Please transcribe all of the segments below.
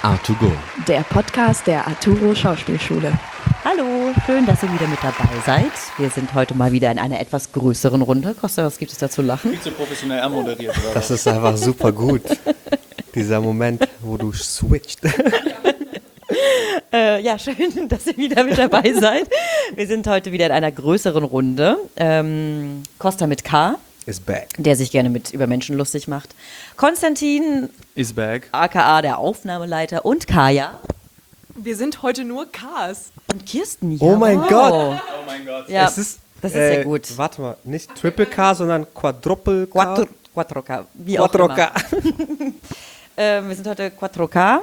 A2Go, der Podcast der Arturo Schauspielschule. Hallo, schön, dass ihr wieder mit dabei seid. Wir sind heute mal wieder in einer etwas größeren Runde. Costa, was gibt es da zu lachen? Viel zu professionell anmoderiert, oder? das ist einfach super gut. Dieser Moment, wo du switcht. Ja, schön, dass ihr wieder mit dabei seid. Wir sind heute wieder in einer größeren Runde. Costa mit K, Is back. der sich gerne mit über Menschen lustig macht. Konstantin, Is back. aka der Aufnahmeleiter, und Kaya. Wir sind heute nur Ks. Und Kirsten. Oh mein wow. Gott. Oh mein Gott. Ja, Es ist, das ist ja gut. Warte mal, nicht Triple K, sondern Quadruple K. Quattro K, wie auch Quattro immer. K. Wir sind heute Quattro K.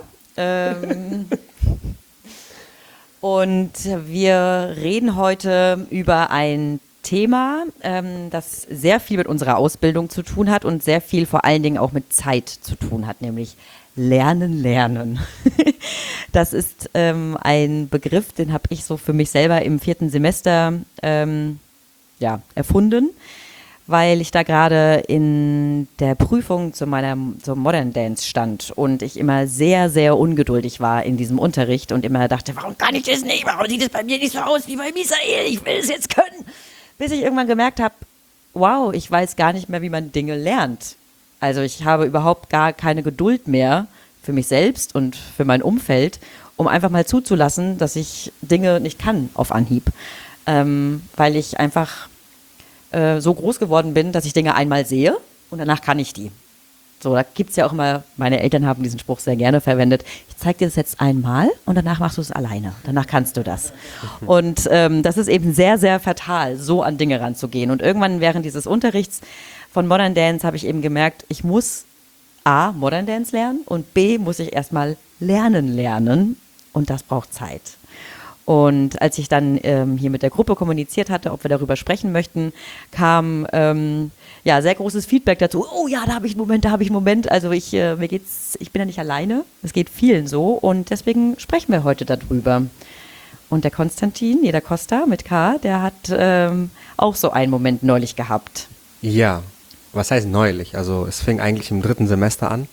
Und wir reden heute über ein Thema, das sehr viel mit unserer Ausbildung zu tun hat und sehr viel vor allen Dingen auch mit Zeit zu tun hat, nämlich Lernen. Das ist ein Begriff, den habe ich so für mich selber im 4. Semester erfunden, weil ich da gerade in der Prüfung zum Modern Dance stand und ich immer sehr, sehr ungeduldig war in diesem Unterricht und immer dachte, warum kann ich das nicht? Warum sieht es bei mir nicht so aus wie bei Misael? Ich will es jetzt können. Bis ich irgendwann gemerkt habe, wow, ich weiß gar nicht mehr, wie man Dinge lernt. Also ich habe überhaupt gar keine Geduld mehr für mich selbst und für mein Umfeld, um einfach mal zuzulassen, dass ich Dinge nicht kann auf Anhieb. Weil ich einfach so groß geworden bin, dass ich Dinge einmal sehe und danach kann ich die. So, da gibt es ja auch immer, meine Eltern haben diesen Spruch sehr gerne verwendet, ich zeige dir das jetzt einmal und danach machst du es alleine, danach kannst du das. Und das ist eben sehr, sehr fatal, so an Dinge ranzugehen. Und irgendwann während dieses Unterrichts von Modern Dance habe ich eben gemerkt, ich muss A, Modern Dance lernen und B, muss ich erstmal lernen und das braucht Zeit. Und als ich dann hier mit der Gruppe kommuniziert hatte, ob wir darüber sprechen möchten, kam sehr großes Feedback dazu. Oh ja, da habe ich einen Moment. Also ich bin ja nicht alleine. Es geht vielen so und deswegen sprechen wir heute darüber. Und der Konstantin, der Costa mit K, der hat auch so einen Moment neulich gehabt. Ja, was heißt neulich? Also es fing eigentlich im 3. Semester an.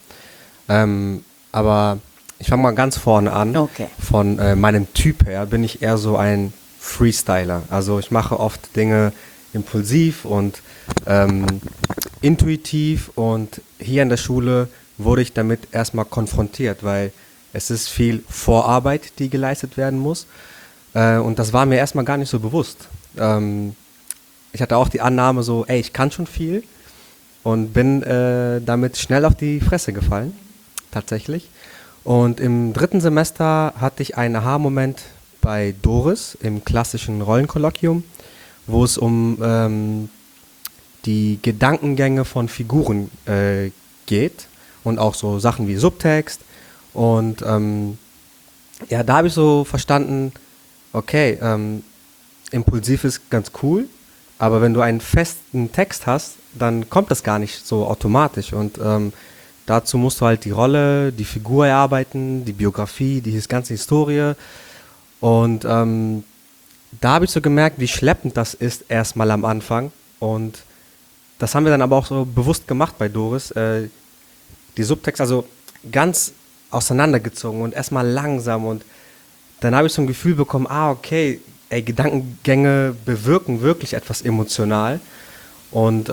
Aber ich fange mal ganz vorne an. Okay. Von meinem Typ her bin ich eher so ein Freestyler. Also ich mache oft Dinge impulsiv und intuitiv und hier in der Schule wurde ich damit erstmal konfrontiert, weil es ist viel Vorarbeit, die geleistet werden muss und das war mir erstmal gar nicht so bewusst. Ich hatte auch die Annahme so, ich kann schon viel und bin damit schnell auf die Fresse gefallen, tatsächlich. Und im 3. Semester hatte ich einen Aha-Moment bei Doris im klassischen Rollenkolloquium, wo es um die Gedankengänge von Figuren geht und auch so Sachen wie Subtext. Und da habe ich so verstanden, okay, impulsiv ist ganz cool, aber wenn du einen festen Text hast, dann kommt das gar nicht so automatisch und dazu musst du halt die Rolle, die Figur erarbeiten, die Biografie, die ganze Historie. Und da habe ich so gemerkt, wie schleppend das ist erstmal am Anfang. Und das haben wir dann aber auch so bewusst gemacht bei Doris. Die Subtext also ganz auseinandergezogen und erstmal langsam. Und dann habe ich so ein Gefühl bekommen, okay, Gedankengänge bewirken wirklich etwas emotional. Und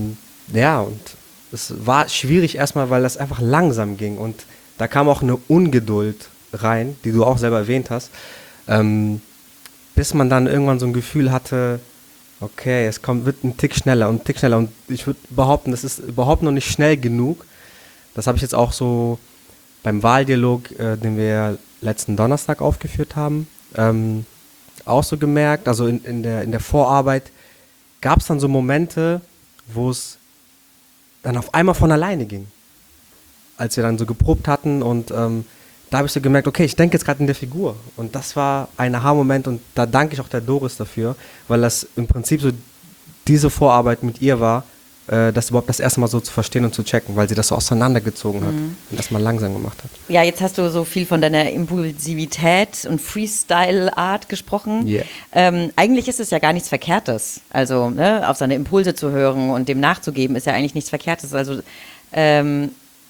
es war schwierig erstmal, weil das einfach langsam ging und da kam auch eine Ungeduld rein, die du auch selber erwähnt hast, bis man dann irgendwann so ein Gefühl hatte, okay, wird ein Tick schneller und ich würde behaupten, das ist überhaupt noch nicht schnell genug. Das habe ich jetzt auch so beim Wahldialog, den wir letzten Donnerstag aufgeführt haben, auch so gemerkt. Also in der Vorarbeit gab es dann so Momente, wo es dann auf einmal von alleine ging, als wir dann so geprobt hatten und da habe ich so gemerkt, okay, ich denke jetzt gerade in der Figur und das war ein Aha-Moment und da danke ich auch der Doris dafür, weil das im Prinzip so diese Vorarbeit mit ihr war, das überhaupt das erste Mal so zu verstehen und zu checken, weil sie das so auseinandergezogen hat und erstmal langsam gemacht hat. Ja, jetzt hast du so viel von deiner Impulsivität und Freestyle-Art gesprochen. Yeah. Eigentlich ist es ja gar nichts Verkehrtes. Also auf seine Impulse zu hören und dem nachzugeben, ist ja eigentlich nichts Verkehrtes. Also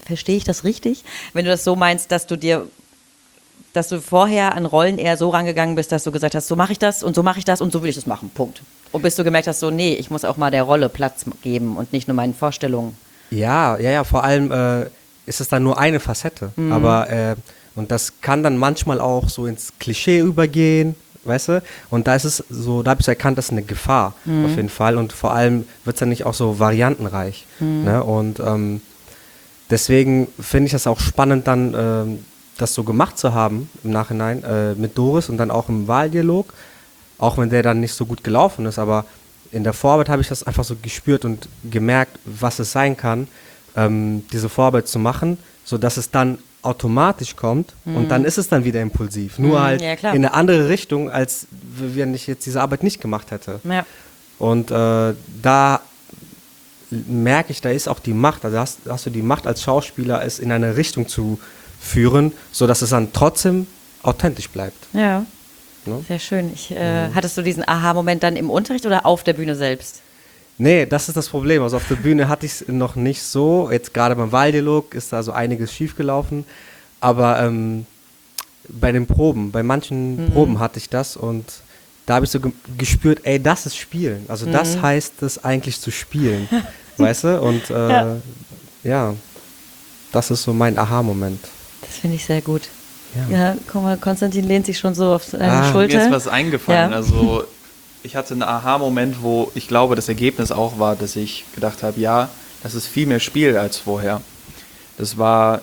verstehe ich das richtig? Wenn du das so meinst, dass du vorher an Rollen eher so rangegangen bist, dass du gesagt hast, so mache ich das und so mache ich das und so will ich das machen, Punkt. Und bis du gemerkt hast, so nee, ich muss auch mal der Rolle Platz geben und nicht nur meinen Vorstellungen. Ja, vor allem ist es dann nur eine Facette. Aber, und das kann dann manchmal auch so ins Klischee übergehen, weißt du? Und da ist es so, da habe ich erkannt, das ist eine Gefahr auf jeden Fall. Und vor allem wird es dann nicht auch so variantenreich. Ne? Und deswegen finde ich das auch spannend, dann das so gemacht zu haben im Nachhinein mit Doris und dann auch im Wahldialog. Auch wenn der dann nicht so gut gelaufen ist, aber in der Vorarbeit habe ich das einfach so gespürt und gemerkt, was es sein kann, diese Vorarbeit zu machen, sodass es dann automatisch kommt und dann ist es dann wieder impulsiv. Nur halt ja, klar. in eine andere Richtung, als wenn ich jetzt diese Arbeit nicht gemacht hätte. Ja. Und da merke ich, da ist auch die Macht, also hast du die Macht als Schauspieler, es in eine Richtung zu führen, sodass es dann trotzdem authentisch bleibt. Ja, Ne? sehr schön. Hattest du diesen Aha-Moment dann im Unterricht oder auf der Bühne selbst? Nee, das ist das Problem. Also auf der Bühne hatte ich es noch nicht so. Jetzt gerade beim Wahldialog ist da so einiges schiefgelaufen. Aber bei den Proben, bei manchen Proben hatte ich das und da habe ich so gespürt, ey, das ist Spielen. Also das heißt es eigentlich zu spielen, weißt du? Und ja, das ist so mein Aha-Moment. Das finde ich sehr gut. Ja. Ja, guck mal, Konstantin lehnt sich schon so auf seine Ah, Schulter. Mir ist was eingefallen. Ja. Also ich hatte einen Aha-Moment, wo ich glaube, das Ergebnis auch war, dass ich gedacht habe, ja, das ist viel mehr Spiel als vorher. Das war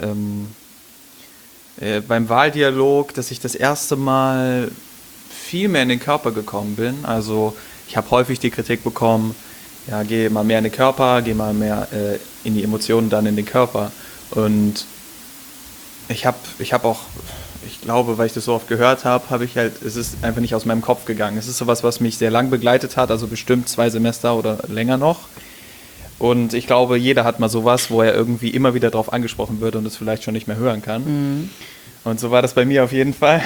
beim Wahldialog, dass ich das erste Mal viel mehr in den Körper gekommen bin. Also ich habe häufig die Kritik bekommen, ja, geh mal mehr in den Körper, geh mal mehr in die Emotionen, dann in den Körper. Und ich habe auch, ich glaube, weil ich das so oft gehört habe, es ist einfach nicht aus meinem Kopf gegangen. Es ist sowas, was mich sehr lang begleitet hat, also bestimmt 2 Semester oder länger noch. Und ich glaube, jeder hat mal sowas, wo er irgendwie immer wieder drauf angesprochen wird und es vielleicht schon nicht mehr hören kann. Und so war das bei mir auf jeden Fall.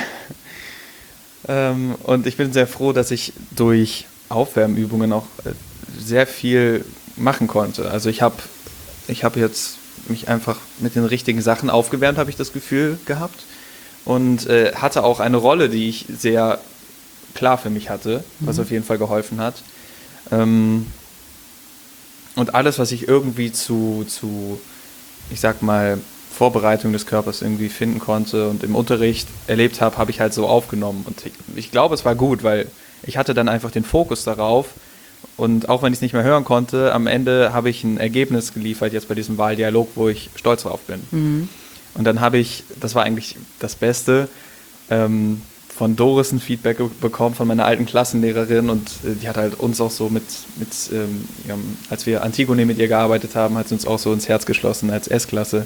Und ich bin sehr froh, dass ich durch Aufwärmübungen auch sehr viel machen konnte. Also ich habe jetzt mich einfach mit den richtigen Sachen aufgewärmt, habe ich das Gefühl gehabt. Und hatte auch eine Rolle, die ich sehr klar für mich hatte, was auf jeden Fall geholfen hat. Und alles, was ich irgendwie zu ich sag mal, Vorbereitung des Körpers irgendwie finden konnte und im Unterricht erlebt habe, habe ich halt so aufgenommen. Und ich glaube, es war gut, weil ich hatte dann einfach den Fokus darauf. Und auch wenn ich es nicht mehr hören konnte, am Ende habe ich ein Ergebnis geliefert, jetzt bei diesem Wahldialog, wo ich stolz drauf bin. Und dann habe ich, das war eigentlich das Beste, von Doris ein Feedback bekommen, von meiner alten Klassenlehrerin. Und die hat halt uns auch so als wir Antigone mit ihr gearbeitet haben, hat sie uns auch so ins Herz geschlossen als S-Klasse.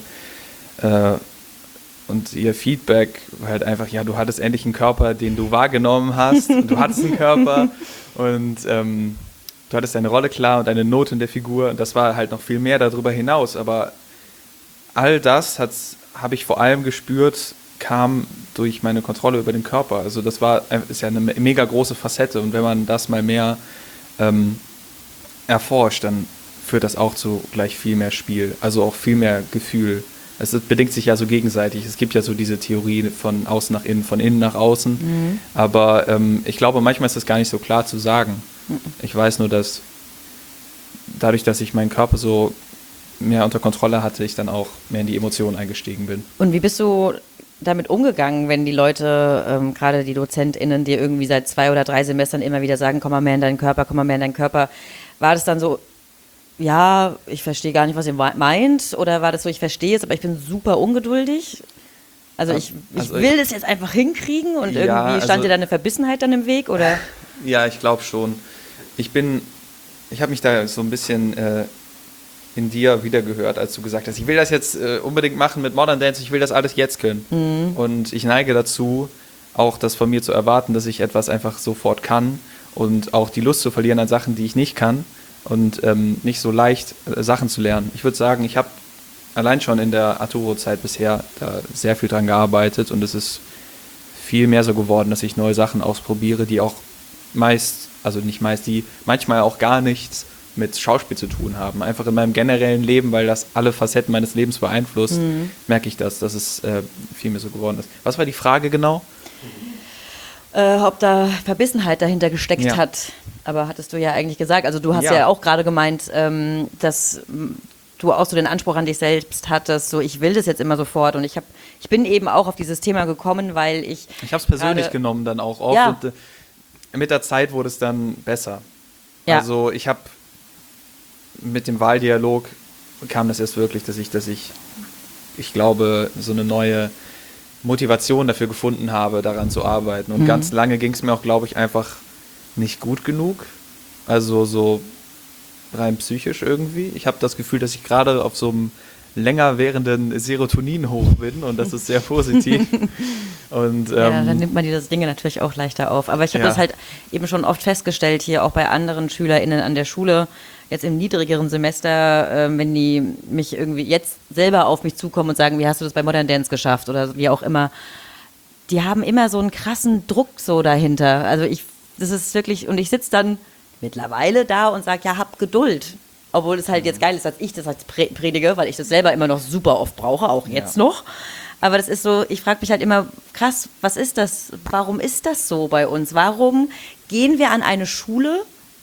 Und ihr Feedback war halt einfach, ja, du hattest endlich einen Körper, den du wahrgenommen hast. Du hattest einen Körper und du hattest deine Rolle klar und deine Note in der Figur. Und das war halt noch viel mehr darüber hinaus. Aber all das habe ich vor allem gespürt, kam durch meine Kontrolle über den Körper. Also ist ja eine mega große Facette. Und wenn man das mal mehr erforscht, dann führt das auch zu gleich viel mehr Spiel. Also auch viel mehr Gefühl. Es bedingt sich ja so gegenseitig. Es gibt ja so diese Theorie von außen nach innen, von innen nach außen. Aber ich glaube, manchmal ist das gar nicht so klar zu sagen. Ich weiß nur, dass dadurch, dass ich meinen Körper so mehr unter Kontrolle hatte, ich dann auch mehr in die Emotionen eingestiegen bin. Und wie bist du damit umgegangen, wenn die Leute, gerade die DozentInnen, dir irgendwie seit 2 oder 3 Semestern immer wieder sagen, komm mal mehr in deinen Körper, komm mal mehr in deinen Körper. War das dann so, ja, ich verstehe gar nicht, was ihr meint? Oder war das so, ich verstehe es, aber ich bin super ungeduldig? Also ich will das jetzt einfach hinkriegen und irgendwie stand dir da eine Verbissenheit dann im Weg, oder? Ja, ich glaube schon. Ich habe mich da so ein bisschen in dir wiedergehört, als du gesagt hast, ich will das jetzt unbedingt machen mit Modern Dance, ich will das alles jetzt können. Und ich neige dazu, auch das von mir zu erwarten, dass ich etwas einfach sofort kann und auch die Lust zu verlieren an Sachen, die ich nicht kann und nicht so leicht Sachen zu lernen. Ich würde sagen, ich habe allein schon in der Arturo-Zeit bisher da sehr viel dran gearbeitet und es ist viel mehr so geworden, dass ich neue Sachen ausprobiere, die auch die manchmal auch gar nichts mit Schauspiel zu tun haben. Einfach in meinem generellen Leben, weil das alle Facetten meines Lebens beeinflusst, merke ich das, dass es viel mehr so geworden ist. Was war die Frage genau? Ob da Verbissenheit dahinter gesteckt hat. Aber hattest du ja eigentlich gesagt. Also du hast ja auch gerade gemeint, dass du auch so den Anspruch an dich selbst hattest, so ich will das jetzt immer sofort. Und ich bin eben auch auf dieses Thema gekommen, weil ich habe es persönlich genommen dann auch oft. Ja. Und mit der Zeit wurde es dann besser. Ja. Also ich habe mit dem Wahldialog kam das erst wirklich, dass ich glaube, so eine neue Motivation dafür gefunden habe, daran zu arbeiten. Und ganz lange ging es mir auch, glaube ich, einfach nicht gut genug. Also so rein psychisch irgendwie. Ich habe das Gefühl, dass ich gerade auf so einem länger währenden Serotonin-Hoch bin und das ist sehr positiv. Und, dann nimmt man diese Dinge natürlich auch leichter auf. Aber ich habe das halt eben schon oft festgestellt, hier auch bei anderen SchülerInnen an der Schule, jetzt im niedrigeren Semester, wenn die mich irgendwie jetzt selber auf mich zukommen und sagen, wie hast du das bei Modern Dance geschafft oder wie auch immer, die haben immer so einen krassen Druck so dahinter. Also das ist wirklich, und ich sitze dann mittlerweile da und sage, ja, hab Geduld. Obwohl es halt jetzt geil ist, dass ich das als predige, weil ich das selber immer noch super oft brauche, auch jetzt noch. Aber das ist so, ich frage mich halt immer, krass, was ist das? Warum ist das so bei uns? Warum gehen wir an eine Schule,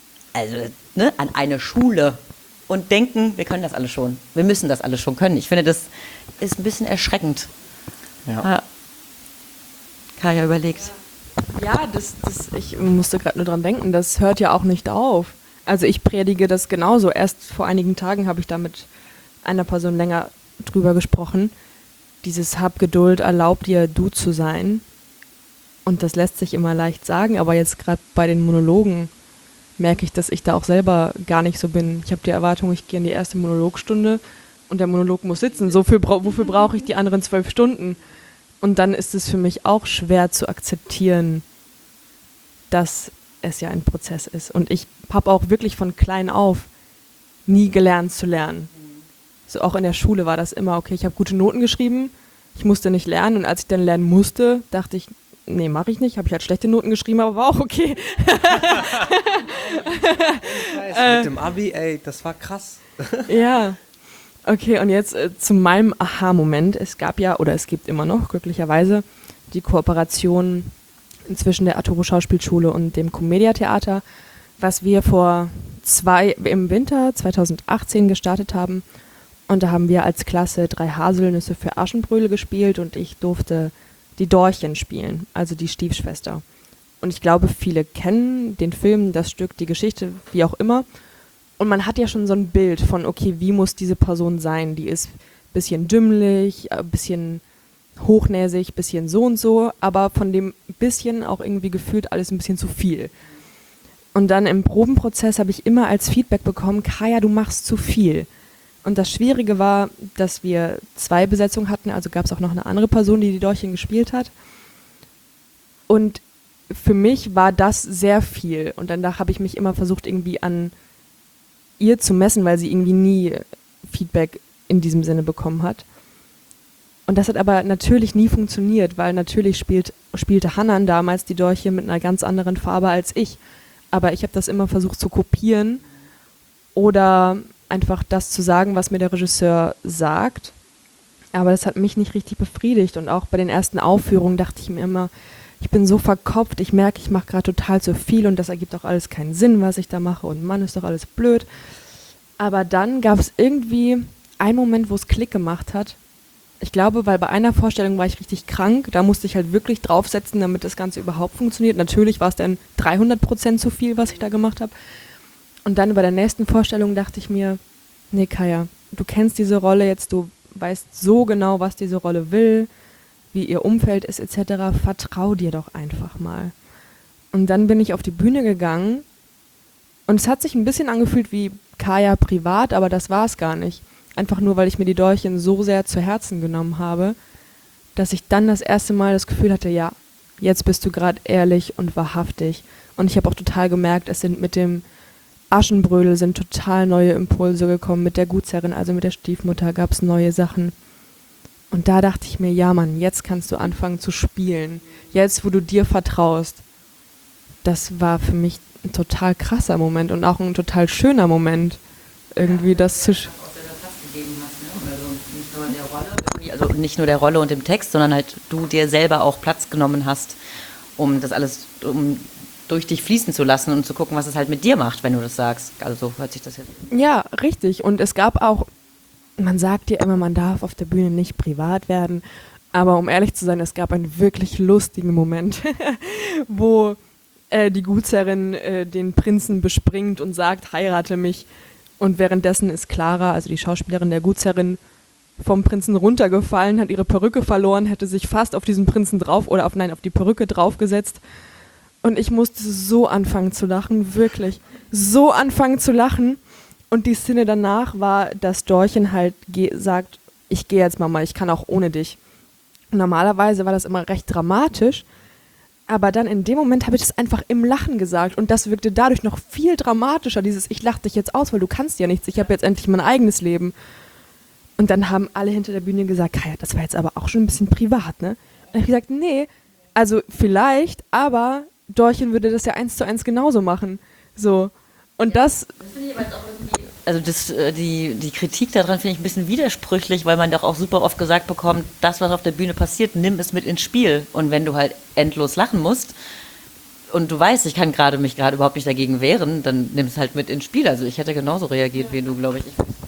an eine Schule und denken, wir können das alles schon. Wir müssen das alles schon können. Ich finde, das ist ein bisschen erschreckend. Ja. Kaya überlegt. Ja, ich musste gerade nur dran denken, das hört ja auch nicht auf. Also ich predige das genauso. Erst vor einigen Tagen habe ich da mit einer Person länger drüber gesprochen. Dieses Hab Geduld, erlaubt dir, du zu sein. Und das lässt sich immer leicht sagen, aber jetzt gerade bei den Monologen merke ich, dass ich da auch selber gar nicht so bin. Ich habe die Erwartung, ich gehe in die erste Monologstunde und der Monolog muss sitzen. Wofür brauche ich die anderen 12 Stunden? Und dann ist es für mich auch schwer zu akzeptieren, dass es ja ein Prozess ist. Und ich habe auch wirklich von klein auf nie gelernt zu lernen. So auch in der Schule war das immer, okay, ich habe gute Noten geschrieben, ich musste nicht lernen. Und als ich dann lernen musste, dachte ich, nee, mache ich nicht. Habe ich halt schlechte Noten geschrieben, aber war auch okay. Mit dem Abi, ey, das war krass. Ja. Okay, und jetzt zu meinem Aha-Moment. Es gab ja, oder es gibt immer noch, glücklicherweise, die Kooperation zwischen der Arturo Schauspielschule und dem Commedia Theater, was wir im Winter 2018 gestartet haben. Und da haben wir als Klasse 3 Haselnüsse für Aschenbrödel gespielt und ich durfte die Dorchen spielen, also die Stiefschwester. Und ich glaube, viele kennen den Film, das Stück, die Geschichte, wie auch immer. Und man hat ja schon so ein Bild von, okay, wie muss diese Person sein? Die ist ein bisschen dümmlich, ein bisschen hochnäsig, ein bisschen so und so, aber von dem bisschen auch irgendwie gefühlt alles ein bisschen zu viel. Und dann im Probenprozess habe ich immer als Feedback bekommen, Kaya, du machst zu viel. Und das Schwierige war, dass wir 2 Besetzungen hatten, also gab es auch noch eine andere Person, die Dorchen gespielt hat. Und für mich war das sehr viel. Und danach habe ich mich immer versucht, irgendwie an ihr zu messen, weil sie irgendwie nie Feedback in diesem Sinne bekommen hat. Und das hat aber natürlich nie funktioniert, weil natürlich spielte Hanan damals die Dorche mit einer ganz anderen Farbe als ich. Aber ich habe das immer versucht zu kopieren oder einfach das zu sagen, was mir der Regisseur sagt. Aber das hat mich nicht richtig befriedigt. Und auch bei den ersten Aufführungen dachte ich mir immer, ich bin so verkopft, ich merke, ich mache gerade total zu viel und das ergibt auch alles keinen Sinn, was ich da mache und Mann, ist doch alles blöd. Aber dann gab es irgendwie einen Moment, wo es Klick gemacht hat. Ich glaube, weil bei einer Vorstellung war ich richtig krank, da musste ich halt wirklich draufsetzen, damit das Ganze überhaupt funktioniert. Natürlich war es dann 300% zu viel, was ich da gemacht habe. Und dann bei der nächsten Vorstellung dachte ich mir, nee Kaya, du kennst diese Rolle jetzt, du weißt so genau, was diese Rolle will, wie ihr Umfeld ist etc., vertrau dir doch einfach mal. Und dann bin ich auf die Bühne gegangen und es hat sich ein bisschen angefühlt wie Kaya privat, aber das war es gar nicht. Einfach nur, weil ich mir die Dorchen so sehr zu Herzen genommen habe, dass ich dann das erste Mal das Gefühl hatte, ja, jetzt bist du gerade ehrlich und wahrhaftig. Und ich habe auch total gemerkt, es sind mit dem Aschenbrödel sind total neue Impulse gekommen, mit der Gutsherrin, also mit der Stiefmutter gab es neue Sachen. Und da dachte ich mir, ja Mann, jetzt kannst du anfangen zu spielen. Jetzt, wo du dir vertraust, das war für mich ein total krasser Moment und auch ein total schöner Moment, irgendwie das zu... Also nicht nur der Rolle und dem Text, sondern halt du dir selber auch Platz genommen hast, um das alles durch dich fließen zu lassen und zu gucken, was es halt mit dir macht, wenn du das sagst. Also so hört sich das jetzt. Ja, richtig. Und es gab auch, man sagt ja immer, man darf auf der Bühne nicht privat werden, aber um ehrlich zu sein, es gab einen wirklich lustigen Moment, wo die Gutsherrin den Prinzen bespringt und sagt, heirate mich. Und währenddessen ist Clara, also die Schauspielerin der Gutsherrin, vom Prinzen runtergefallen, hat ihre Perücke verloren, hätte sich fast auf diesen Prinzen drauf oder auf die Perücke draufgesetzt. Und ich musste so anfangen zu lachen, wirklich. So anfangen zu lachen. Und die Szene danach war, dass Dorchen halt sagt, ich gehe jetzt Mama, ich kann auch ohne dich. Und normalerweise war das immer recht dramatisch. Aber dann in dem Moment habe ich das einfach im Lachen gesagt. Und das wirkte dadurch noch viel dramatischer, dieses ich lache dich jetzt aus, weil du kannst ja nichts, ich habe jetzt endlich mein eigenes Leben. Und dann haben alle hinter der Bühne gesagt, Kaya, das war jetzt aber auch schon ein bisschen privat, ne? Und dann habe ich gesagt, nee, also vielleicht, aber Dorchen würde das ja 1:1 genauso machen. So. Und das finde ich aber jetzt auch irgendwie, also die Kritik daran finde ich ein bisschen widersprüchlich, weil man doch auch super oft gesagt bekommt, das, was auf der Bühne passiert, nimm es mit ins Spiel. Und wenn du halt endlos lachen musst und du weißt, ich kann mich gerade überhaupt nicht dagegen wehren, dann nimm es halt mit ins Spiel. Also ich hätte genauso reagiert wie du, glaube ich.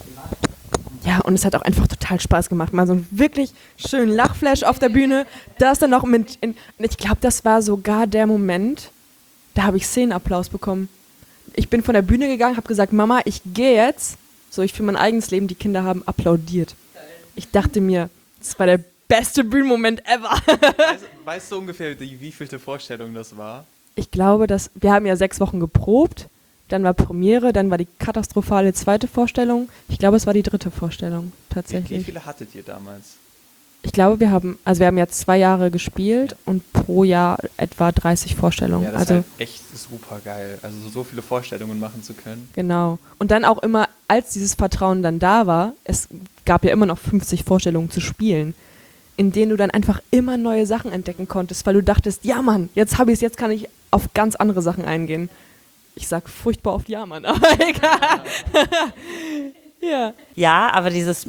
Ja, und es hat auch einfach total Spaß gemacht. Mal so einen wirklich schönen Lachflash auf der Bühne. Das dann noch und ich glaube, das war sogar der Moment, da habe ich Szenenapplaus bekommen. Ich bin von der Bühne gegangen, habe gesagt, Mama, ich gehe jetzt. So, ich für mein eigenes Leben, die Kinder haben applaudiert. Ich dachte mir, das war der beste Bühnenmoment ever. Weißt du ungefähr, wie vielte Vorstellung das war? Ich glaube, wir haben ja 6 Wochen geprobt. Dann war Premiere, dann war die katastrophale 2. Vorstellung. Ich glaube, es war die 3. Vorstellung, tatsächlich. Wie viele hattet ihr damals? Ich glaube, wir haben ja 2 Jahre gespielt und pro Jahr etwa 30 Vorstellungen. Ja, das ist halt echt super geil, also so viele Vorstellungen machen zu können. Genau. Und dann auch immer, als dieses Vertrauen dann da war, es gab ja immer noch 50 Vorstellungen zu spielen, in denen du dann einfach immer neue Sachen entdecken konntest, weil du dachtest, ja Mann, jetzt habe ich es, jetzt kann ich auf ganz andere Sachen eingehen. Ich sag furchtbar oft ja, Mann, aber egal. Ja. Ja, aber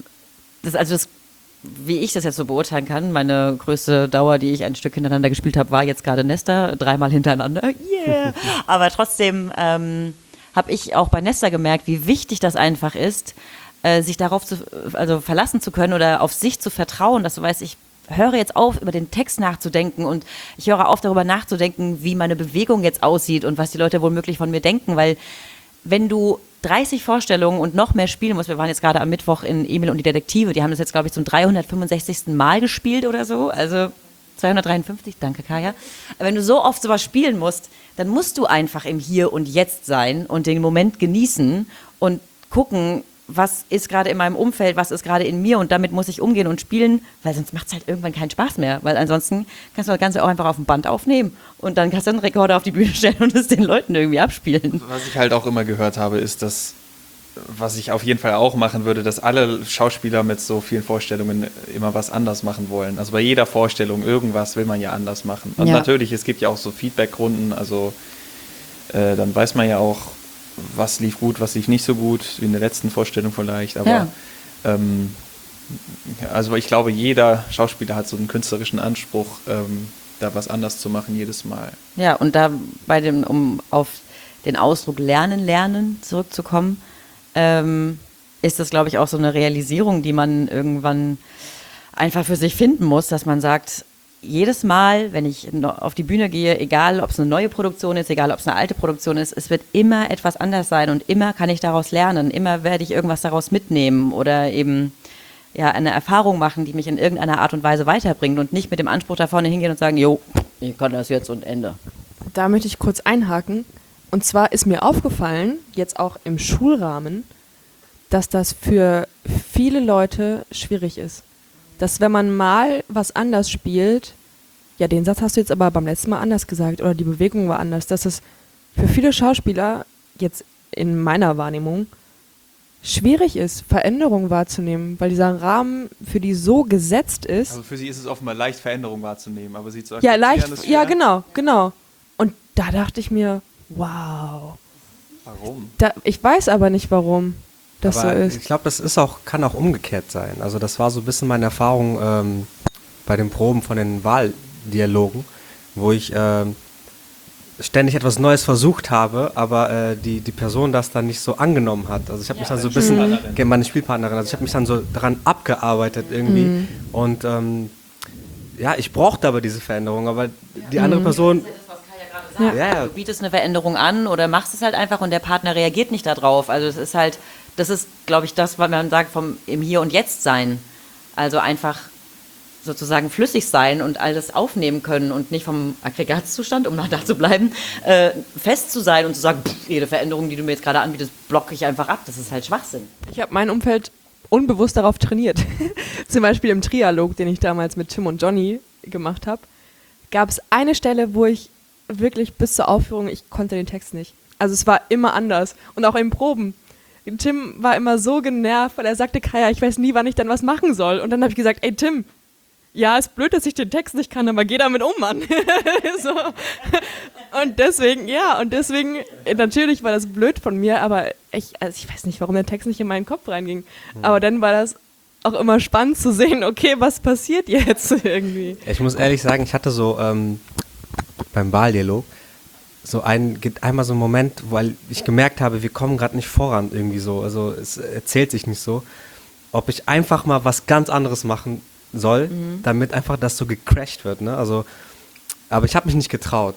wie ich das jetzt so beurteilen kann, meine größte Dauer, die ich ein Stück hintereinander gespielt habe, war jetzt gerade Nesta, 3-mal hintereinander. Yeah! Aber trotzdem habe ich auch bei Nesta gemerkt, wie wichtig das einfach ist, sich darauf verlassen zu können oder auf sich zu vertrauen, dass du weißt, ich höre jetzt auf, über den Text nachzudenken und ich höre auf, darüber nachzudenken, wie meine Bewegung jetzt aussieht und was die Leute womöglich von mir denken, weil wenn du 30 Vorstellungen und noch mehr spielen musst, wir waren jetzt gerade am Mittwoch in Emil und die Detektive, die haben das jetzt, glaube ich, zum 365. Mal gespielt oder so, also 253, danke Kaya. Wenn du so oft sowas spielen musst, dann musst du einfach im Hier und Jetzt sein und den Moment genießen und gucken, was ist gerade in meinem Umfeld, was ist gerade in mir und damit muss ich umgehen und spielen, weil sonst macht es halt irgendwann keinen Spaß mehr, weil ansonsten kannst du das Ganze auch einfach auf dem Band aufnehmen und dann kannst du einen Rekorder auf die Bühne stellen und es den Leuten irgendwie abspielen. Was ich halt auch immer gehört habe, ist, dass, was ich auf jeden Fall auch machen würde, dass alle Schauspieler mit so vielen Vorstellungen immer was anders machen wollen. Also bei jeder Vorstellung irgendwas will man ja anders machen. Und natürlich, es gibt ja auch so Feedback-Runden, also dann weiß man ja auch, was lief gut, was lief nicht so gut, wie in der letzten Vorstellung vielleicht, aber also ich glaube, jeder Schauspieler hat so einen künstlerischen Anspruch, da was anders zu machen jedes Mal. Ja, und da um auf den Ausdruck lernen zurückzukommen, ist das, glaube ich, auch so eine Realisierung, die man irgendwann einfach für sich finden muss, dass man sagt, jedes Mal, wenn ich auf die Bühne gehe, egal ob es eine neue Produktion ist, egal ob es eine alte Produktion ist, es wird immer etwas anders sein und immer kann ich daraus lernen, immer werde ich irgendwas daraus mitnehmen oder eben ja eine Erfahrung machen, die mich in irgendeiner Art und Weise weiterbringt und nicht mit dem Anspruch da vorne hingehen und sagen, jo, ich kann das jetzt und Ende. Da möchte ich kurz einhaken. Und zwar ist mir aufgefallen, jetzt auch im Schulrahmen, dass das für viele Leute schwierig ist. Dass wenn man mal was anders spielt, ja, den Satz hast du jetzt aber beim letzten Mal anders gesagt oder die Bewegung war anders, dass es für viele Schauspieler jetzt in meiner Wahrnehmung schwierig ist, Veränderungen wahrzunehmen, weil dieser Rahmen für die so gesetzt ist. Also für sie ist es offenbar leicht, Veränderungen wahrzunehmen, aber sie zu Ja, akzeptieren, leicht, ja, genau. Und da dachte ich mir, wow. Warum? Ich weiß aber nicht, warum das Aber so ist. ich glaube, kann auch umgekehrt sein. Also das war so ein bisschen meine Erfahrung bei den Proben von den Wahldialogen, wo ich ständig etwas Neues versucht habe, aber die Person das dann nicht so angenommen hat. Also ich habe mich dann so ein bisschen, meine Spielpartnerin, also ich habe mich dann so daran abgearbeitet irgendwie und ja, ich brauchte aber diese Veränderung, aber die andere Person... Du bietest eine Veränderung an oder machst es halt einfach und der Partner reagiert nicht darauf. Also das ist, glaube ich, das, was man sagt, vom im Hier und Jetzt sein. Also einfach sozusagen flüssig sein und alles aufnehmen können und nicht vom Aggregatzustand, um noch da zu bleiben, fest zu sein und zu sagen, jede Veränderung, die du mir jetzt gerade anbietest, blocke ich einfach ab. Das ist halt Schwachsinn. Ich habe mein Umfeld unbewusst darauf trainiert. Zum Beispiel im Trialog, den ich damals mit Tim und Johnny gemacht habe, gab es eine Stelle, wo ich wirklich bis zur Aufführung, ich konnte den Text nicht. Also es war immer anders. Und auch in Proben. Tim war immer so genervt, weil er sagte, Kaya, ich weiß nie, wann ich dann was machen soll. Und dann habe ich gesagt, ey Tim, ja, ist blöd, dass ich den Text nicht kann, aber geh damit um, Mann. So. Und deswegen, natürlich war das blöd von mir, aber ich weiß nicht, warum der Text nicht in meinen Kopf reinging. Aber dann war das auch immer spannend zu sehen, okay, was passiert jetzt irgendwie? Ich muss ehrlich sagen, ich hatte so beim Wahldialog gibt einmal so einen Moment, weil ich gemerkt habe, wir kommen gerade nicht voran irgendwie so, also es erzählt sich nicht so, ob ich einfach mal was ganz anderes machen soll, damit einfach das so gecrashed wird, ne? Also, aber ich habe mich nicht getraut.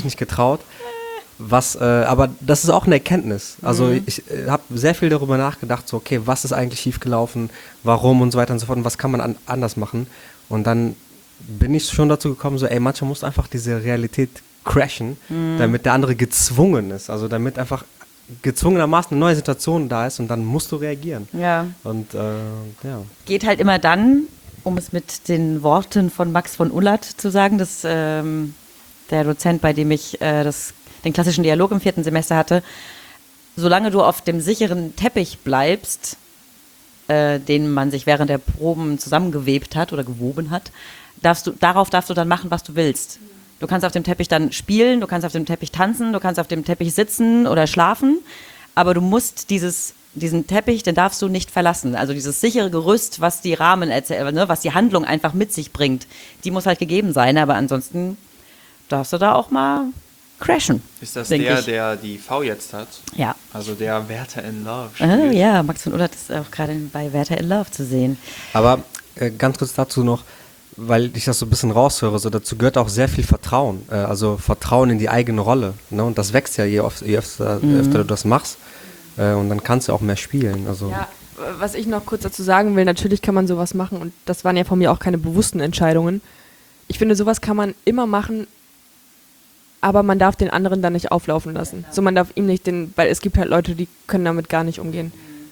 Aber das ist auch eine Erkenntnis. Also ich habe sehr viel darüber nachgedacht, so okay, was ist eigentlich schiefgelaufen, warum und so weiter und so fort und was kann man anders machen. Und dann bin ich schon dazu gekommen, so ey, manchmal musst du einfach diese Realität crashen, damit der andere gezwungen ist. Also damit einfach gezwungenermaßen eine neue Situation da ist und dann musst du reagieren. Ja. Und ja. Geht halt immer dann, um es mit den Worten von Max von Ullert zu sagen, dass der Dozent, bei dem ich den klassischen Dialog im 4. Semester hatte, solange du auf dem sicheren Teppich bleibst, den man sich während der Proben zusammengewebt hat oder gewoben hat, darauf darfst du dann machen, was du willst. Du kannst auf dem Teppich dann spielen, du kannst auf dem Teppich tanzen, du kannst auf dem Teppich sitzen oder schlafen, aber du musst diesen Teppich, den darfst du nicht verlassen. Also dieses sichere Gerüst, was die Rahmen erzählt, ne, was die Handlung einfach mit sich bringt, die muss halt gegeben sein, aber ansonsten darfst du da auch mal crashen. Ist das der die V jetzt hat? Ja. Also der Werther in Love spielt. Ja, Max von Ullert ist auch gerade bei Werther in Love zu sehen. Aber ganz kurz dazu noch, weil ich das so ein bisschen raushöre, so dazu gehört auch sehr viel Vertrauen, also Vertrauen in die eigene Rolle, ne? Und das wächst ja je öfter du das machst und dann kannst du auch mehr spielen. Also. Ja, was ich noch kurz dazu sagen will, natürlich kann man sowas machen und das waren ja von mir auch keine bewussten Entscheidungen. Ich finde, sowas kann man immer machen, aber man darf den anderen dann nicht auflaufen lassen. So, man darf ihm nicht weil es gibt halt Leute, die können damit gar nicht umgehen.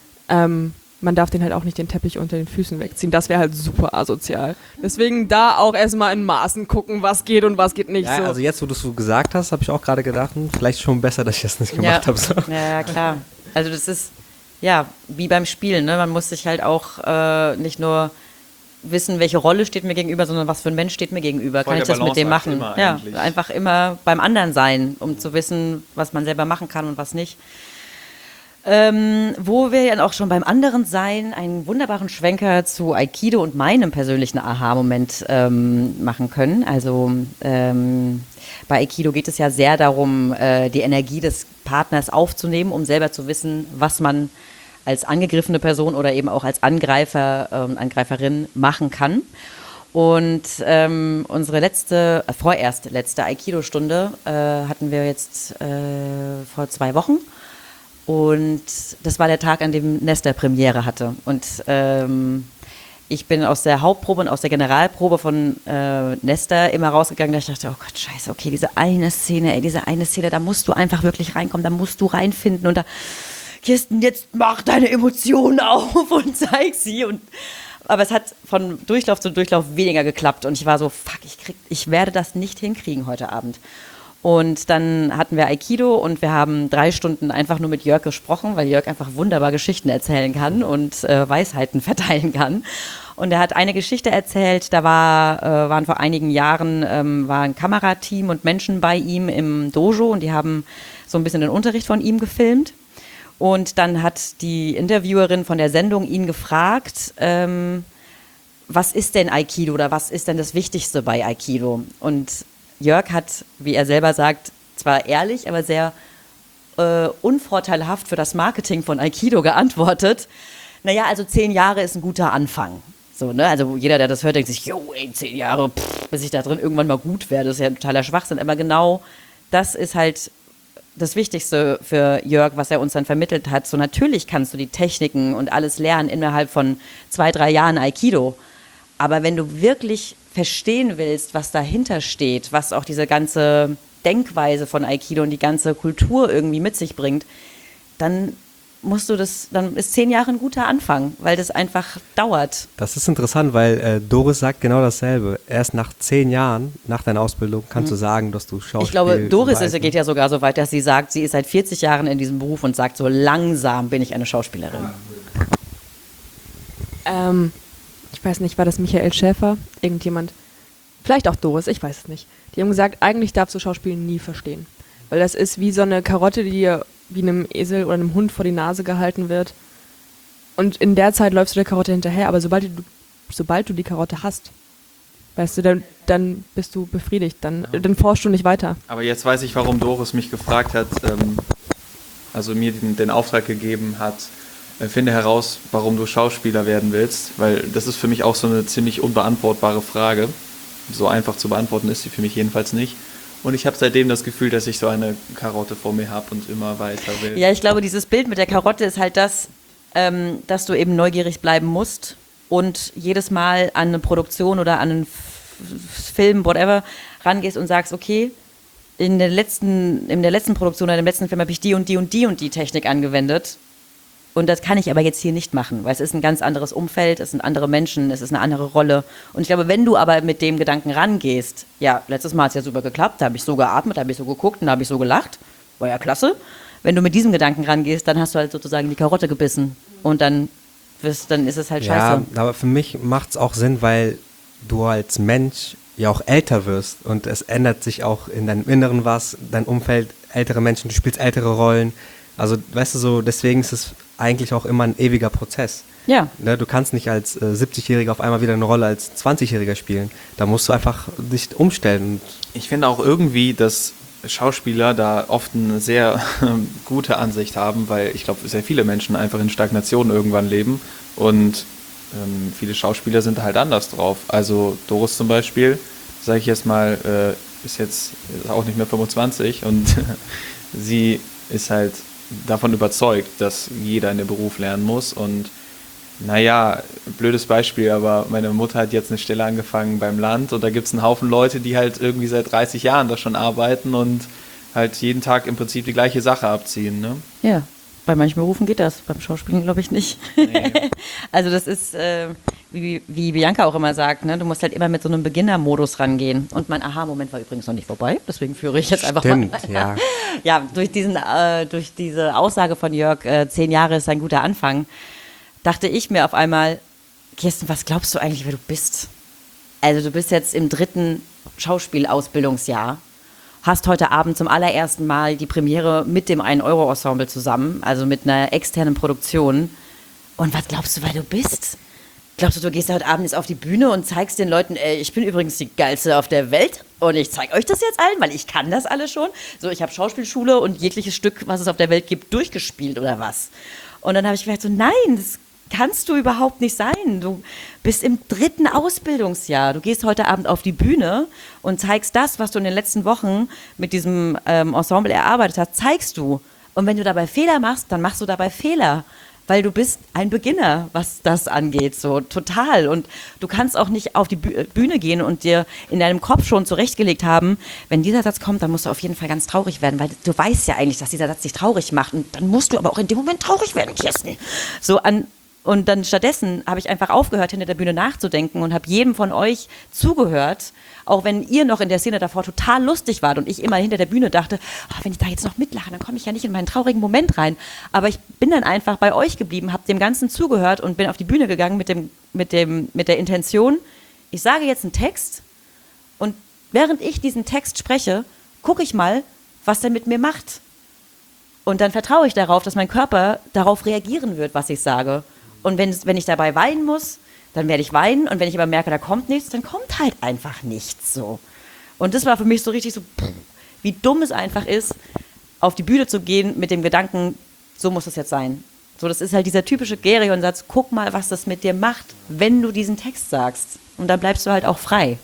Man darf den halt auch nicht den Teppich unter den Füßen wegziehen. Das wäre halt super asozial. Deswegen da auch erstmal in Maßen gucken, was geht und was geht nicht. Ja, so. also jetzt, wo du es so gesagt hast, habe ich auch gerade gedacht, vielleicht schon besser, dass ich das nicht gemacht habe. So. Ja, klar. Also das ist, ja, wie beim Spielen, ne? Man muss sich halt auch nicht nur wissen, welche Rolle steht mir gegenüber, sondern was für ein Mensch steht mir gegenüber. Voll kann ich das mit dem machen? immer Ja, eigentlich. einfach immer beim anderen sein, um zu wissen, was man selber machen kann und was nicht. Wo wir ja auch schon beim anderen sein, einen wunderbaren Schwenker zu Aikido und meinem persönlichen Aha-Moment machen können. Also bei Aikido geht es ja sehr darum, die Energie des Partners aufzunehmen, um selber zu wissen, was man als angegriffene Person oder eben auch als Angreifer, Angreiferin machen kann. Und unsere vorerst letzte Aikido-Stunde hatten wir jetzt vor 2 Wochen. Und das war der Tag, an dem Nesta Premiere hatte. Und ich bin aus der Hauptprobe und aus der Generalprobe von Nesta immer rausgegangen, da ich dachte, oh Gott, scheiße, okay, diese eine Szene, da musst du einfach wirklich reinkommen, da musst du reinfinden und da, Kirsten, jetzt mach deine Emotionen auf und zeig sie. Aber es hat von Durchlauf zu Durchlauf weniger geklappt und ich war so, fuck, ich werde das nicht hinkriegen heute Abend. Und dann hatten wir Aikido und wir haben 3 Stunden einfach nur mit Jörg gesprochen, weil Jörg einfach wunderbar Geschichten erzählen kann und Weisheiten verteilen kann. Und er hat eine Geschichte erzählt, da waren vor einigen Jahren war ein Kamerateam und Menschen bei ihm im Dojo und die haben so ein bisschen den Unterricht von ihm gefilmt. Und dann hat die Interviewerin von der Sendung ihn gefragt, was ist denn Aikido oder was ist denn das Wichtigste bei Aikido? Und Jörg hat, wie er selber sagt, zwar ehrlich, aber sehr unvorteilhaft für das Marketing von Aikido geantwortet. Naja, also 10 Jahre ist ein guter Anfang. So, ne? Also jeder, der das hört, denkt sich, 10 Jahre, bis ich da drin irgendwann mal gut werde. Das ist ja ein totaler Schwachsinn. Aber genau das ist halt das Wichtigste für Jörg, was er uns dann vermittelt hat. So, natürlich kannst du die Techniken und alles lernen innerhalb von 2, 3 Jahren Aikido. Aber wenn du wirklich verstehen willst, was dahinter steht, was auch diese ganze Denkweise von Aikido und die ganze Kultur irgendwie mit sich bringt, dann ist 10 Jahre ein guter Anfang, weil das einfach dauert. Das ist interessant, weil Doris sagt genau dasselbe. Erst nach 10 Jahren, nach deiner Ausbildung, kannst du sagen, dass du Schauspiel... Ich glaube, Doris geht ja sogar so weit, dass sie sagt, sie ist seit 40 Jahren in diesem Beruf und sagt, so langsam bin ich eine Schauspielerin. Ich weiß nicht, war das Michael Schäfer? Irgendjemand? Vielleicht auch Doris, ich weiß es nicht. Die haben gesagt, eigentlich darfst du Schauspiel nie verstehen. Weil das ist wie so eine Karotte, die dir wie einem Esel oder einem Hund vor die Nase gehalten wird. Und in der Zeit läufst du der Karotte hinterher, aber sobald du die Karotte hast, weißt du, dann bist du befriedigt, dann forschst du nicht weiter. Aber jetzt weiß ich, warum Doris mich gefragt hat, also mir den Auftrag gegeben hat, finde heraus, warum du Schauspieler werden willst, weil das ist für mich auch so eine ziemlich unbeantwortbare Frage. So einfach zu beantworten ist sie für mich jedenfalls nicht. Und ich habe seitdem das Gefühl, dass ich so eine Karotte vor mir habe und immer weiter will. Ja, ich glaube, dieses Bild mit der Karotte ist halt das, dass du eben neugierig bleiben musst und jedes Mal an eine Produktion oder an einen Film, whatever, rangehst und sagst, okay, in der letzten Produktion oder im letzten Film habe ich die und die und die und die Technik angewendet. Und das kann ich aber jetzt hier nicht machen, weil es ist ein ganz anderes Umfeld, es sind andere Menschen, es ist eine andere Rolle. Und ich glaube, wenn du aber mit dem Gedanken rangehst, ja, letztes Mal hat es ja super geklappt, da habe ich so geatmet, da habe ich so geguckt und da habe ich so gelacht, war ja klasse. Wenn du mit diesem Gedanken rangehst, dann hast du halt sozusagen die Karotte gebissen und dann ist es halt scheiße. Ja, aber für mich macht es auch Sinn, weil du als Mensch ja auch älter wirst und es ändert sich auch in deinem Inneren was, dein Umfeld, ältere Menschen, du spielst ältere Rollen. Also, weißt du, so deswegen ist es eigentlich auch immer ein ewiger Prozess. Ja. Ne, du kannst nicht als 70-Jähriger auf einmal wieder eine Rolle als 20-Jähriger spielen. Da musst du einfach dich umstellen. Ich finde auch irgendwie, dass Schauspieler da oft eine sehr gute Ansicht haben, weil ich glaube, sehr viele Menschen einfach in Stagnation irgendwann leben und viele Schauspieler sind halt anders drauf. Also Doris zum Beispiel, sage ich jetzt mal, ist jetzt auch nicht mehr 25 und sie ist halt davon überzeugt, dass jeder in den Beruf lernen muss und naja, blödes Beispiel, aber meine Mutter hat jetzt eine Stelle angefangen beim Land und da gibt es einen Haufen Leute, die halt irgendwie seit 30 Jahren da schon arbeiten und halt jeden Tag im Prinzip die gleiche Sache abziehen, ne? Ja, bei manchen Berufen geht das, beim Schauspielen glaube ich nicht. Nee. Also das ist, wie Bianca auch immer sagt, ne? Du musst halt immer mit so einem Beginner-Modus rangehen. Und mein Aha-Moment war übrigens noch nicht vorbei, deswegen führe ich jetzt einfach mal. Ja. Ja, durch diese Aussage von Jörg, 10 Jahre ist ein guter Anfang, dachte ich mir auf einmal, Kirsten, was glaubst du eigentlich, wer du bist? Also du bist jetzt im 3. Schauspielausbildungsjahr, hast heute Abend zum allerersten Mal die Premiere mit dem 1-Euro-Ensemble zusammen, also mit einer externen Produktion. Und was glaubst du, wer du bist? Glaubst du gehst heute Abend jetzt auf die Bühne und zeigst den Leuten, ich bin übrigens die Geilste auf der Welt und ich zeige euch das jetzt allen, weil ich kann das alles schon. So, ich habe Schauspielschule und jegliches Stück, was es auf der Welt gibt, durchgespielt oder was. Und dann habe ich gedacht so, nein, das kannst du überhaupt nicht sein. Du bist im 3. Ausbildungsjahr. Du gehst heute Abend auf die Bühne und zeigst das, was du in den letzten Wochen mit diesem Ensemble erarbeitet hast, zeigst du. Und wenn du dabei Fehler machst, dann machst du dabei Fehler. Weil du bist ein Beginner, was das angeht, so total. Und du kannst auch nicht auf die Bühne gehen und dir in deinem Kopf schon zurechtgelegt haben, wenn dieser Satz kommt, dann musst du auf jeden Fall ganz traurig werden, weil du weißt ja eigentlich, dass dieser Satz dich traurig macht. Und dann musst du aber auch in dem Moment traurig werden, Kirsten. So Und dann stattdessen habe ich einfach aufgehört, hinter der Bühne nachzudenken und habe jedem von euch zugehört, auch wenn ihr noch in der Szene davor total lustig wart und ich immer hinter der Bühne dachte, wenn ich da jetzt noch mitlache, dann komme ich ja nicht in meinen traurigen Moment rein. Aber ich bin dann einfach bei euch geblieben, habe dem Ganzen zugehört und bin auf die Bühne gegangen mit der Intention, ich sage jetzt einen Text und während ich diesen Text spreche, gucke ich mal, was der mit mir macht. Und dann vertraue ich darauf, dass mein Körper darauf reagieren wird, was ich sage. Und wenn ich dabei weinen muss, dann werde ich weinen. Und wenn ich aber merke, da kommt nichts, dann kommt halt einfach nichts so. Und das war für mich so richtig so, wie dumm es einfach ist, auf die Bühne zu gehen mit dem Gedanken, so muss es jetzt sein. So, das ist halt dieser typische Geryon-Satz, guck mal, was das mit dir macht, wenn du diesen Text sagst. Und dann bleibst du halt auch frei.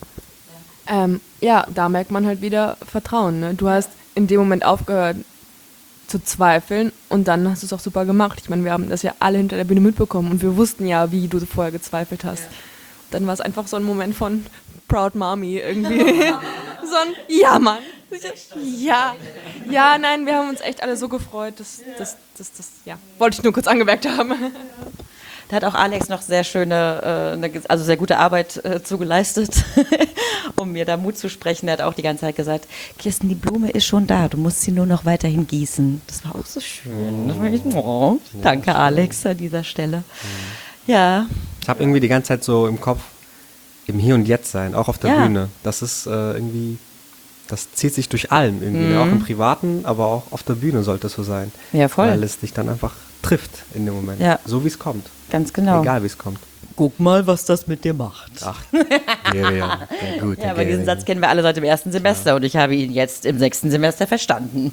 Ja, da merkt man halt wieder Vertrauen. Ne? Du hast in dem Moment aufgehört zu zweifeln und dann hast du es auch super gemacht. Ich meine, wir haben das ja alle hinter der Bühne mitbekommen und wir wussten ja, wie du vorher gezweifelt hast. Ja. Dann war es einfach so ein Moment von Proud Mommy irgendwie. So ein, ja, Mann. Ja. Ja, nein, wir haben uns echt alle so gefreut. Das wollte ich nur kurz angemerkt haben. Da hat auch Alex noch sehr schöne, also sehr gute Arbeit zugeleistet, um mir da Mut zu sprechen. Er hat auch die ganze Zeit gesagt, Kirsten, die Blume ist schon da, du musst sie nur noch weiterhin gießen. Das war auch so schön. Danke, Alex, an dieser Stelle. Ja. Ich habe irgendwie die ganze Zeit so im Kopf, im Hier und Jetzt sein, auch auf der Bühne. Das ist irgendwie, das zieht sich durch allen irgendwie, auch im Privaten, aber auch auf der Bühne sollte es so sein. Ja, voll. Weil es dich dann einfach trifft in dem Moment, so wie es kommt. Ganz genau. Egal wie es kommt. Guck mal, was das mit dir macht. Ach, Gerion, der gute Ja, aber diesen Gerion. Satz kennen wir alle seit dem 1. Semester und ich habe ihn jetzt im 6. Semester verstanden.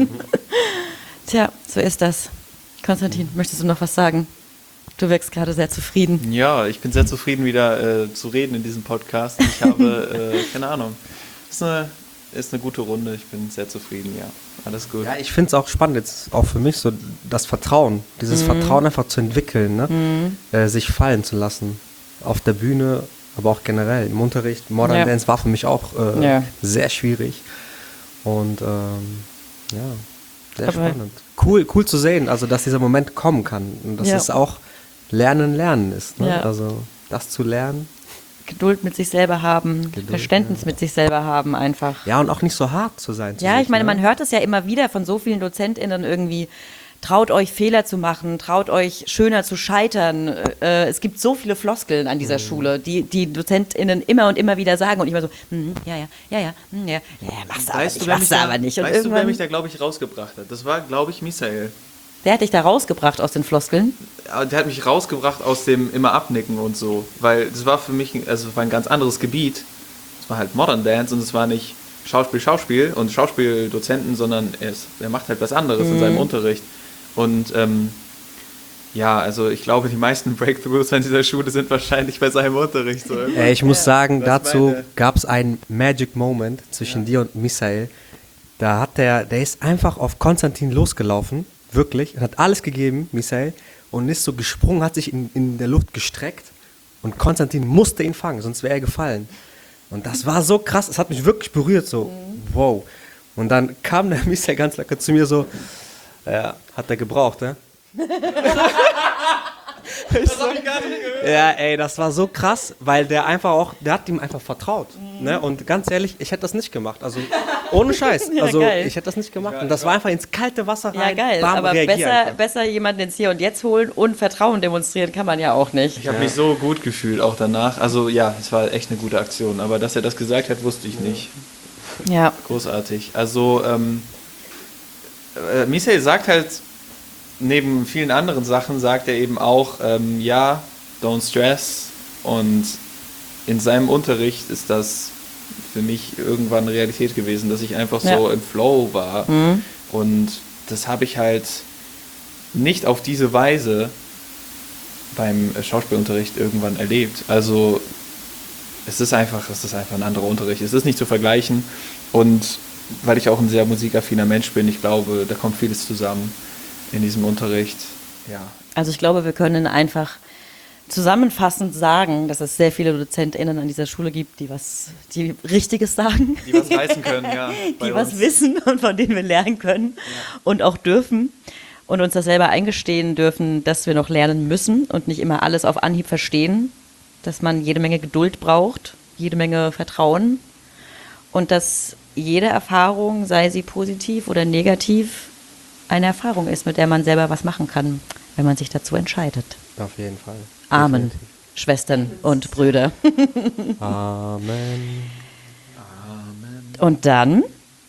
Tja, so ist das. Konstantin, möchtest du noch was sagen? Du wirkst gerade sehr zufrieden. Ja, ich bin sehr zufrieden, wieder zu reden in diesem Podcast. Ich habe, keine Ahnung, ist eine gute Runde. Ich bin sehr zufrieden, ja. Alles gut. Ja, ich finde es auch spannend, jetzt auch für mich so das Vertrauen, dieses Vertrauen einfach zu entwickeln, ne? Sich fallen zu lassen. Auf der Bühne, aber auch generell im Unterricht. Modern Dance war für mich auch sehr schwierig. Und sehr spannend. Cool zu sehen, also dass dieser Moment kommen kann. Und dass es auch Lernen ist. Ne? Ja. Also das zu lernen. Geduld mit sich selber haben, Verständnis mit sich selber haben einfach. Ja, und auch nicht so hart zu sein. Ja, ich meine, man hört es ja immer wieder von so vielen DozentInnen irgendwie, traut euch Fehler zu machen, traut euch schöner zu scheitern. Es gibt so viele Floskeln an dieser Schule, die DozentInnen immer und immer wieder sagen und ich war so, machst du aber nicht. Und weißt du, wer mich da, glaube ich, rausgebracht hat? Das war, glaube ich, Michael. Der hat dich da rausgebracht aus den Floskeln? Der hat mich rausgebracht aus dem immer abnicken und so, weil das war für mich, also war ein ganz anderes Gebiet. Es war halt Modern Dance und es war nicht Schauspiel und Schauspieldozenten, sondern er macht halt was anderes in seinem Unterricht. Und also ich glaube, die meisten Breakthroughs an dieser Schule sind wahrscheinlich bei seinem Unterricht. So ich muss sagen, dazu gab es einen Magic Moment zwischen dir und Michael. Da hat der ist einfach auf Konstantin losgelaufen. Wirklich, und hat alles gegeben, Michael, und ist so gesprungen, hat sich in der Luft gestreckt und Konstantin musste ihn fangen, sonst wäre er gefallen. Und das war so krass, es hat mich wirklich berührt, so, wow. Und dann kam der Michael ganz locker zu mir so, hat er gebraucht, ne? Das hab ich gar nicht gehört. Ja, ey, das war so krass, weil der hat ihm einfach vertraut. Ne? Und ganz ehrlich, ich hätte das nicht gemacht. Also ohne Scheiß. Also geil. ich hätte das nicht gemacht. Und das war einfach ins kalte Wasser rein. Ja, geil. Bam, aber reagieren. besser jemanden ins Hier und Jetzt holen und Vertrauen demonstrieren kann man ja auch nicht. Ich habe mich so gut gefühlt auch danach. Also ja, es war echt eine gute Aktion. Aber dass er das gesagt hat, wusste ich nicht. Ja. Großartig. Also Michael sagt halt, neben vielen anderen Sachen sagt er eben auch, don't stress. Und in seinem Unterricht ist das für mich irgendwann Realität gewesen, dass ich einfach so im Flow war. Und das habe ich halt nicht auf diese Weise beim Schauspielunterricht irgendwann erlebt. Also es ist einfach ein anderer Unterricht. Es ist nicht zu vergleichen. Und weil ich auch ein sehr musikaffiner Mensch bin, ich glaube, da kommt vieles zusammen in diesem Unterricht. Ja. Also ich glaube, wir können einfach zusammenfassend sagen, dass es sehr viele DozentInnen an dieser Schule gibt, die Richtiges sagen. Die was reißen können, ja. Die was wissen und von denen wir lernen können und auch dürfen. und uns das selber eingestehen dürfen, dass wir noch lernen müssen und nicht immer alles auf Anhieb verstehen, dass man jede Menge Geduld braucht, jede Menge Vertrauen und dass jede Erfahrung, sei sie positiv oder negativ, eine Erfahrung ist, mit der man selber was machen kann, wenn man sich dazu entscheidet. Auf jeden Fall. Amen, Definitiv. Schwestern und Brüder. Amen. Und dann,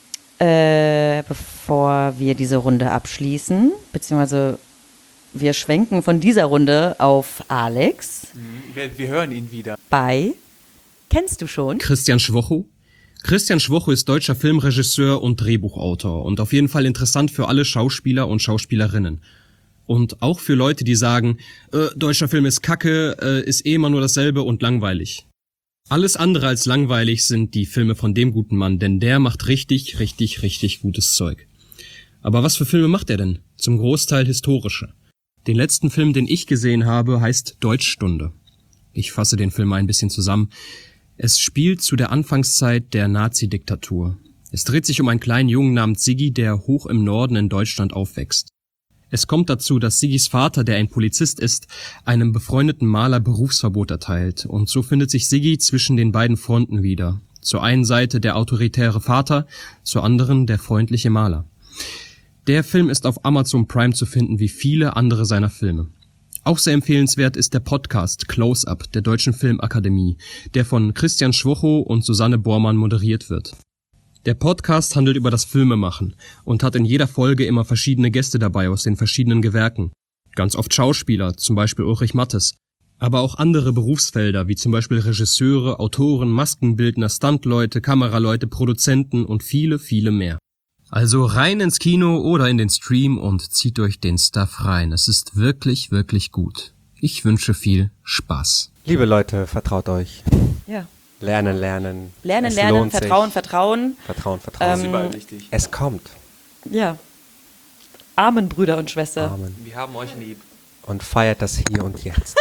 bevor wir diese Runde abschließen, beziehungsweise wir schwenken von dieser Runde auf Alex Wir hören ihn wieder. bei, kennst du schon? Christian Schwocho. Christian Schwocho ist deutscher Filmregisseur und Drehbuchautor und auf jeden Fall interessant für alle Schauspieler und Schauspielerinnen. Und auch für Leute, die sagen, deutscher Film ist Kacke, ist eh immer nur dasselbe und langweilig. Alles andere als langweilig sind die Filme von dem guten Mann, denn der macht richtig, richtig, richtig gutes Zeug. Aber was für Filme macht er denn? Zum Großteil historische. Den letzten Film, den ich gesehen habe, heißt Deutschstunde. Ich fasse den Film ein bisschen zusammen. Es spielt zu der Anfangszeit der Nazi-Diktatur. Es dreht sich um einen kleinen Jungen namens Siggi, der hoch im Norden in Deutschland aufwächst. Es kommt dazu, dass Siggis Vater, der ein Polizist ist, einem befreundeten Maler Berufsverbot erteilt. Und so findet sich Siggi zwischen den beiden Fronten wieder. Zur einen Seite der autoritäre Vater, zur anderen der freundliche Maler. Der Film ist auf Amazon Prime zu finden, wie viele andere seiner Filme. Auch sehr empfehlenswert ist der Podcast Close-Up der Deutschen Filmakademie, der von Christian Schwocho und Susanne Bormann moderiert wird. Der Podcast handelt über das Filmemachen und hat in jeder Folge immer verschiedene Gäste dabei aus den verschiedenen Gewerken. Ganz oft Schauspieler, zum Beispiel Ulrich Mattes, aber auch andere Berufsfelder, wie zum Beispiel Regisseure, Autoren, Maskenbildner, Stuntleute, Kameraleute, Produzenten und viele, viele mehr. Also rein ins Kino oder in den Stream und zieht euch den Stuff rein. Es ist wirklich, wirklich gut. Ich wünsche viel Spaß. Liebe Leute, vertraut euch. Ja. Lernen, lernen. Lernen, Es lernen, lohnt sich. Vertrauen, Vertrauen. Vertrauen, Vertrauen. Das ist überall wichtig. Es kommt. Ja. Amen, Brüder und Schwestern. Amen. Wir haben euch lieb. Und feiert das hier und jetzt.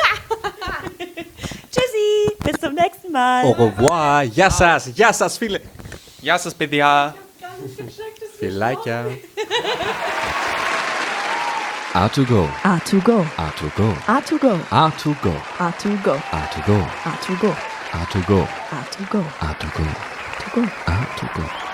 Tschüssi, bis zum nächsten Mal. Au revoir. Yassas, yassas, viele. Jasses BDA. Vielleicht ja. A2Go. A2Go. A2Go. A2Go. A2Go. A2Go. A2Go. A2Go. A2Go. A2Go. A2Go. A2Go. A2Go.